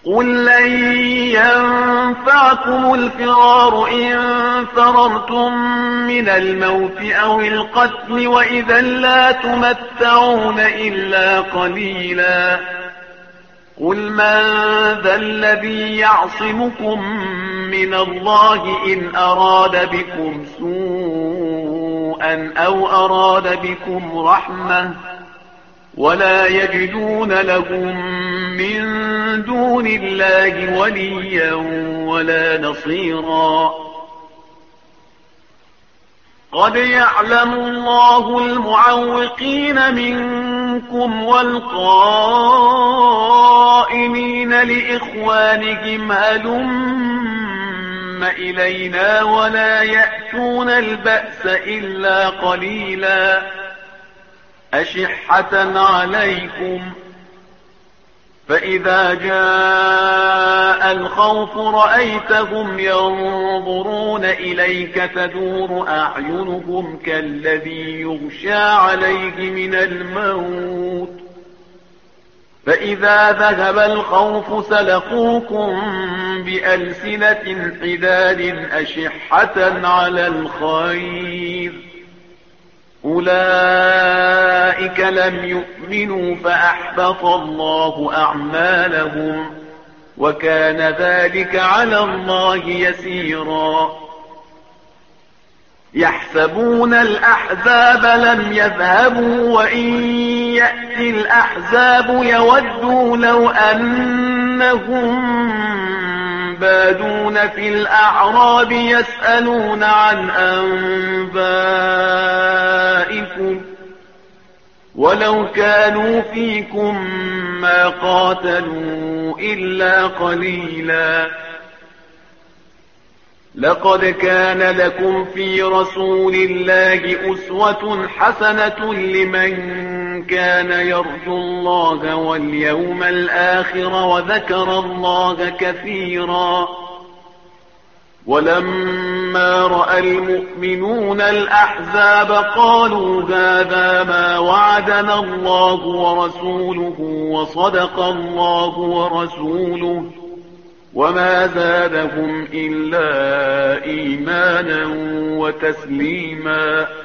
قل لن ينفعكم الفرار إن فررتم من الموت أو القتل وإذا لا تمتعون إلا قليلا. قل من ذا الذي يعصمكم من الله إن أراد بكم سوءا أو أراد بكم رحمة ولا يجدون لهم من دون الله وليا ولا نصيرا. قد يعلم الله المعوقين منكم والقائلين لإخوانهم هلم إلينا ولا يأتون البأس إلا قليلا أشحة عليكم فإذا جاء الخوف رأيتهم ينظرون إليك تدور أعينهم كالذي يغشى عليه من الموت فإذا ذهب الخوف سلقوكم بألسنة حداد أشحة على الخير أولئك لم يؤمنوا فأحبط الله أعمالهم وكان ذلك على الله يسيرا. يحسبون الأحزاب لم يذهبوا وإن يأتي الأحزاب يودوا لو أنهم بادون في الأعراب يسألون عن أنبائكم ولو كانوا فيكم ما قاتلوا إلا قليلا. لقد كان لكم في رسول الله أسوة حسنة لمن كان يرجو الله واليوم الآخر وذكر الله كثيرا. ولما رأى المؤمنون الأحزاب قالوا هذا ما وعدنا الله ورسوله وصدق الله ورسوله وما زادهم إلا إيمانا وتسليما.